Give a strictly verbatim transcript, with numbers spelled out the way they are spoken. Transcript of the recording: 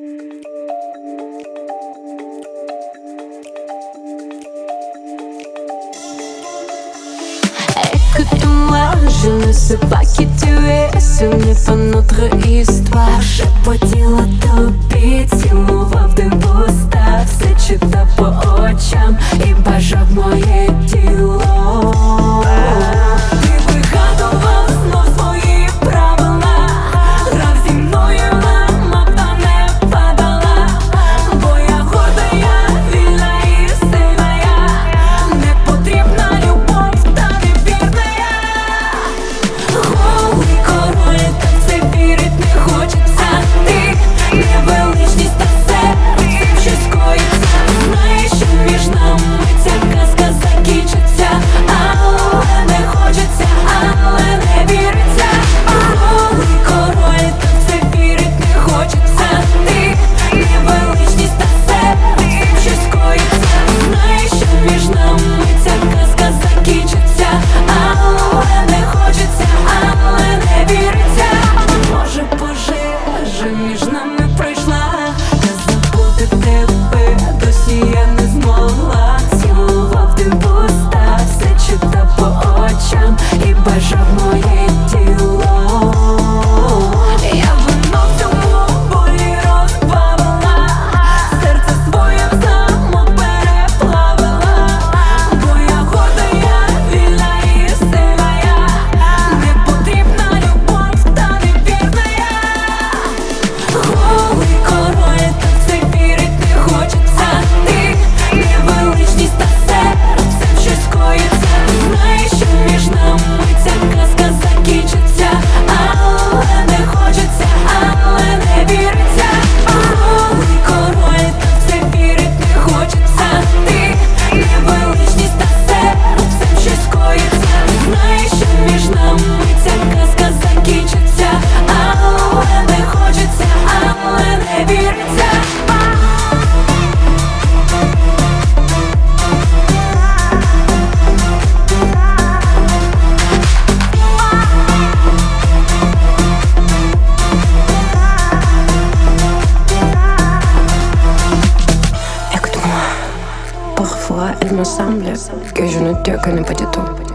Écoute-moi, je ne sais pas qui tu es, ce n'est pas notre histoire. Шепотіла тобі, цілував ти в уста, все читав по очам і бажав моє тіло. Ти вигадував знов свої правила, грав зі мною, мама, та не падала, бо я горда, я вільна і сильна, я не потрібна любов, та невірна я. Голий король, та в це вірить не хочеться. Ти невеличність, та все цим щось коїться. Знаєш, що між нами ця казка закінчиться, але не хочеться, але не віриться. Голий король, та в це вірить не хочеться. Ти невеличність, та все цим щось коїться. Знаєш, що між нами ця казка закінчиться, але не хочеться, але не віриться. Може, пожежа між нами пройшла, я забути тебе досі я не змогла. Цілував ти в уста, все читав по очам і бажав моє тіло. Я вино в цьому болі розбавила, серце своє в замок переплавила, бо я горда, я вільна і сильна, я не потрібна любов, та невірна я. Голий король, та в це вірить не хочеться. Ти невеличність, та все цим щось коїться. Знаєш, що між нами ця казка закінчиться, але не хочеться, але не віриться. Голий король, та в це вірить не хочеться. Ти невеличність, та все цим щось коїться. Знаєш, що між нами ця казка закінчиться, але не хочеться, але не віриться. Écoute-moi, parfois il me semble que je ne te connais pas du tout.